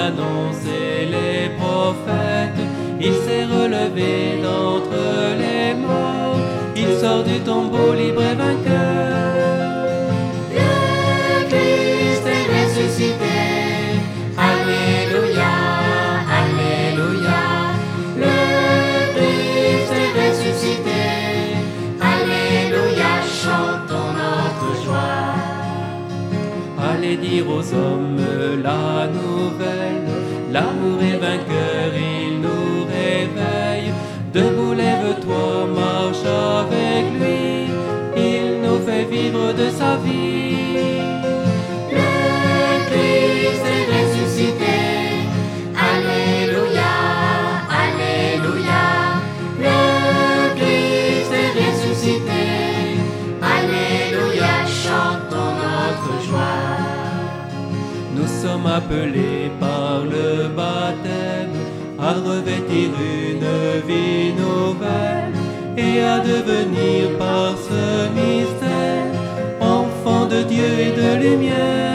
annonçaient les prophètes. Il s'est relevé d'entre les morts, il sort du tombeau libre et vainqueur. Le Christ est ressuscité, Alléluia, Alléluia. Le Christ est ressuscité, Alléluia, chantons notre joie. Allez dire aux hommes la nouvelle, l'amour est vainqueur, il nous réveille. Debout, lève-toi, marche avec lui, il nous fait vivre de sa vie. Le Christ est ressuscité, Alléluia, Alléluia. Le Christ est ressuscité, Alléluia, chantons notre joie. Nous sommes appelés par le baptême à revêtir une vie nouvelle et à devenir par ce mystère enfants de Dieu et de lumière.